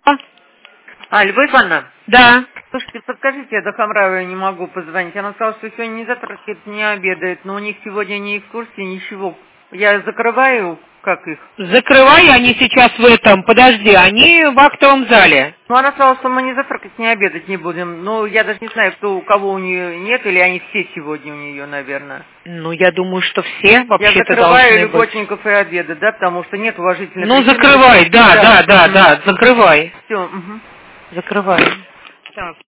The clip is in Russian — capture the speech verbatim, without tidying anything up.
А, Любовь Ивановна? Да. Слушайте, подскажите, я до Хамраевой не могу позвонить. Она сказала, что сегодня не завтракает, не обедает, но у них сегодня ни экскурсии, ничего. Я закрываю, как их? Закрывай, они сейчас в этом, подожди, они в актовом зале. Ну, она сказала, что мы не завтракать, не обедать не будем. Ну, я даже не знаю, кто, у кого у нее нет, или они все сегодня у нее, наверное. Ну, я думаю, что все вообще-то Я закрываю должны льготников и обеды, да, потому что нет уважительных... Ну, закрывай, да, да, да, да, да, закрывай. Все, угу. Закрывай. Так.